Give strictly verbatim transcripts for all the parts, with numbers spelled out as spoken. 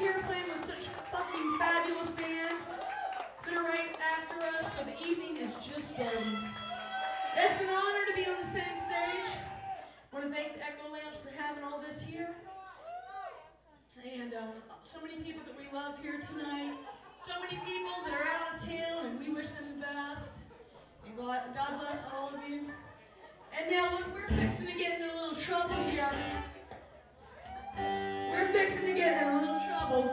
here playing with such fucking fabulous bands that are right after us, so the evening is just starting. It's an honor to be on the same stage. I want to thank the Echo Lounge for having all this here. And uh, so many people that we love here tonight. So many people that are out of town, and we wish them the best. And God bless all of you. And now look, we're fixing to get in a little trouble here. We're fixing to get in a little trouble.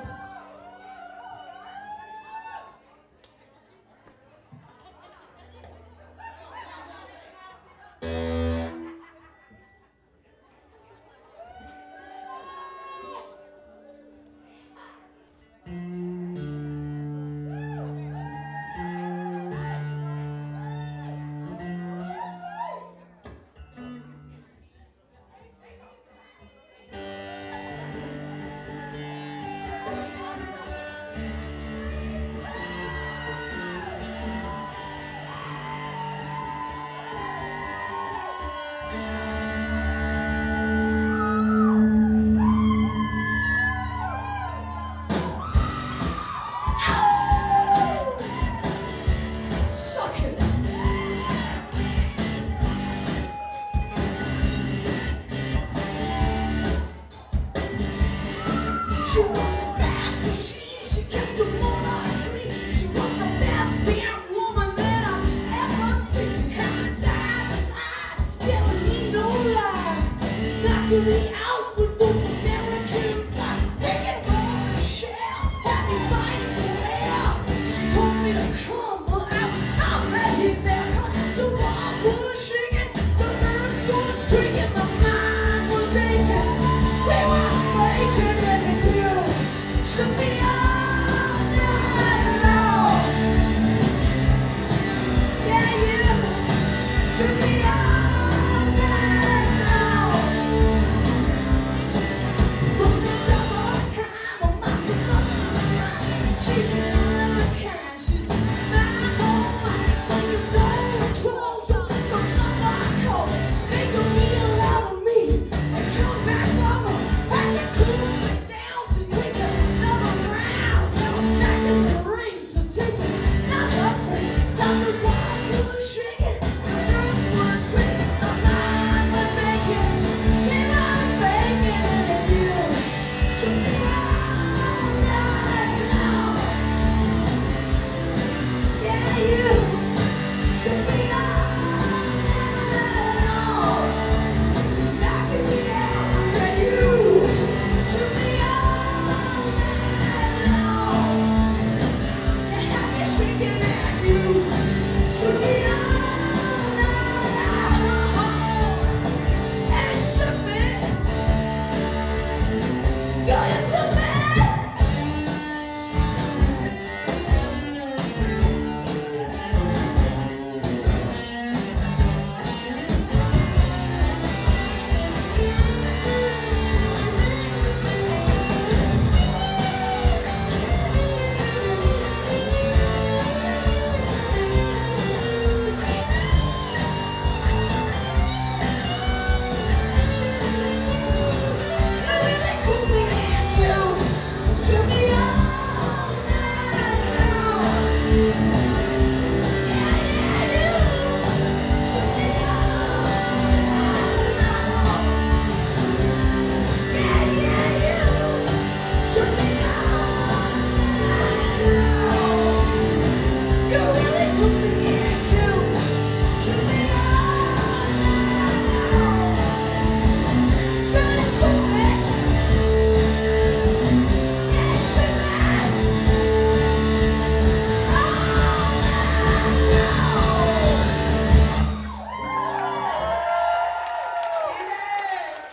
To me.